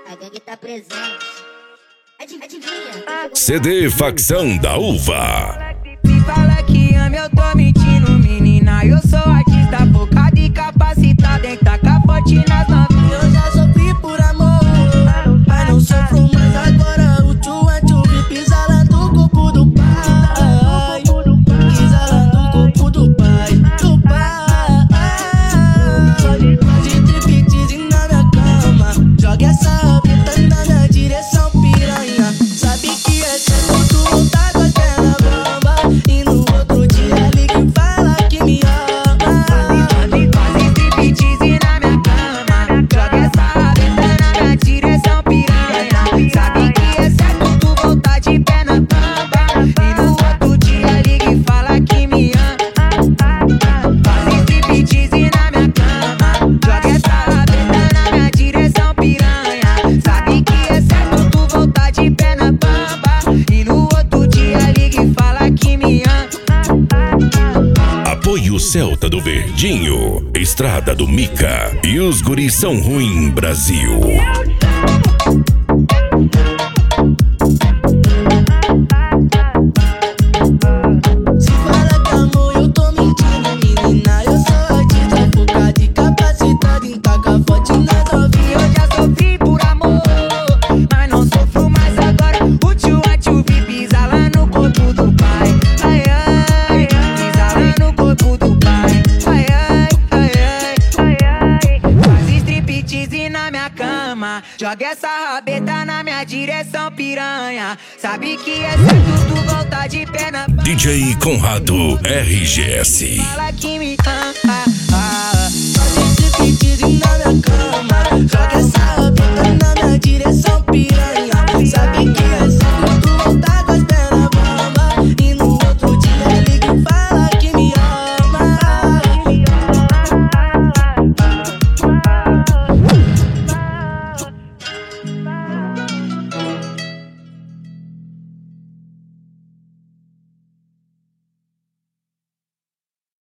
A gangue tá presente. Adivinha? CD Facção da Uva. Se fala que ama, eu tô mentindo, menina. Eu sou artista focado e capacitado em tacar forte nas novinhas. Eu já sofri por amor, mas não sofro mais agora. O tchu pisa lá no corpo do pai. Pisa lá no corpo do pai. Do pai. De triptease na minha cama. Joga essa rabeta na minha direção, piranha. Sabe que é certo, tu tá com as pernas bamba. E no outro dia liga e fala que me ama. Faz striptease na minha cama. Joga essa rabeta na minha direção, piranha. Sabe que é certo, tu voltar de pé na bamba. E no outro dia liga e fala que me ama. Faz striptease na minha cama. Joga essa rabeta na minha direção, piranha. Sabe que é certo, tu voltar de pé na bamba. E no outro dia liga e fala que me ama. Apoio Celta do Verdinho, Estrada do Mica e os guris são ruim Brasil. Se fala que amor, eu tô mentindo, menina. Eu sou artista focado e capacitado em tacar forte nas novinhas. Eu já sofri por amor, mas não sofro mais agora. O tchu pisa lá no corpo do pai. Ai, ai, pisa lá no corpo do pai. Ai, ai, ai, ai, ai. Faz striptease na minha cama. Joga essa rabeta na minha direção, piranha. Sabe que é certo, tu voltar de pé na banda. DJ Conrado RGS. Fala que me ama. Faz striptease na minha cama. Joga essa